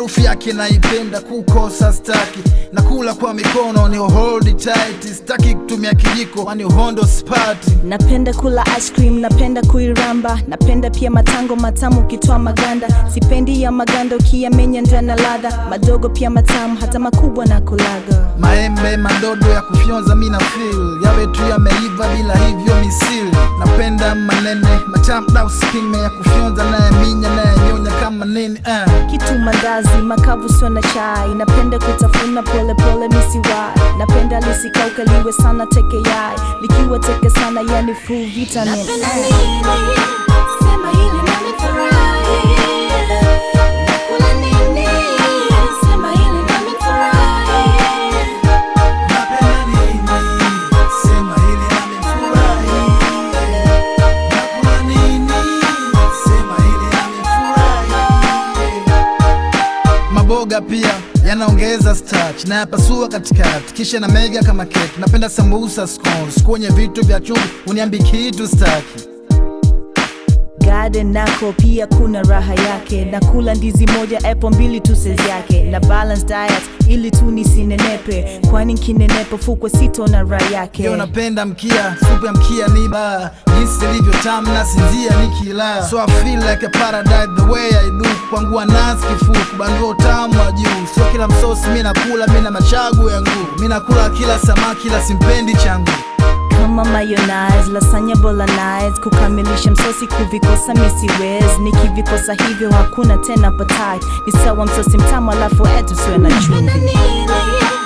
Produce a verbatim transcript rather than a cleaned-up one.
harufu yake naipenda, kukosa staki. Nakula kwa mikono ni hold tight, staki kutumia kijiko wani uhondo spati. Napenda kula ice cream, napenda kuiramba. Napenda pia matango matamu kitoa maganda. Sipendi ya maganda ukiyamenya ndana ladha. Madogo pia matamu hata makubwa na kulaga. Maembe madodo ya kufyonza mina feel, yawe tu yameiva bila hivyo misili. Napenda manene matamu da usikime ya kufyonza na ya minya na ya nyonya kama nini uh. Kitu mandazi makavu sio na chai. Napenda kutafuna pole pole misiwai. Napenda lisikauka liwe sana teke yai. Likiwa teke sana yani full vitamin. Napenda nini? Sema hili nami furahi. Nakula nini? Sema hili nami furahi. Napenda nini? Sema hili nami furahi. Nakula nini? Sema hili nami furahi. Maboga pia yanaongeza starch na yapasua katikati kisha na mega kama cake. Napenda sambusa scones kwenye vitu vya chumvi, uniambi kitu staki. Garden nako pia kuna raha yake. Nakula ndizi moja apple mbili tu size yake. Na balance diet ili tu nisinenepe, kwani kinenepo fukwe sito na raha yake. Yo napenda mkia, supu ya mkia ni ba jinsi ilivyo tamu na sinzia nikila. So I feel like a paradise the way I do. Kwangu anasi kifuku, banduo tamu wa juu. Sio kila msosi mina kula, mina machagu yangu. Mina kula kila samaki la simpendi changu. Kama mayonnaise, lasagna bolognese. Kukamilisha msosi kuvikosa misiwez. Nikivikosa hivyo hakuna tena appetite. Ni sawa msosi mtamu alafu etu siwe na chumvi. Napenda nini?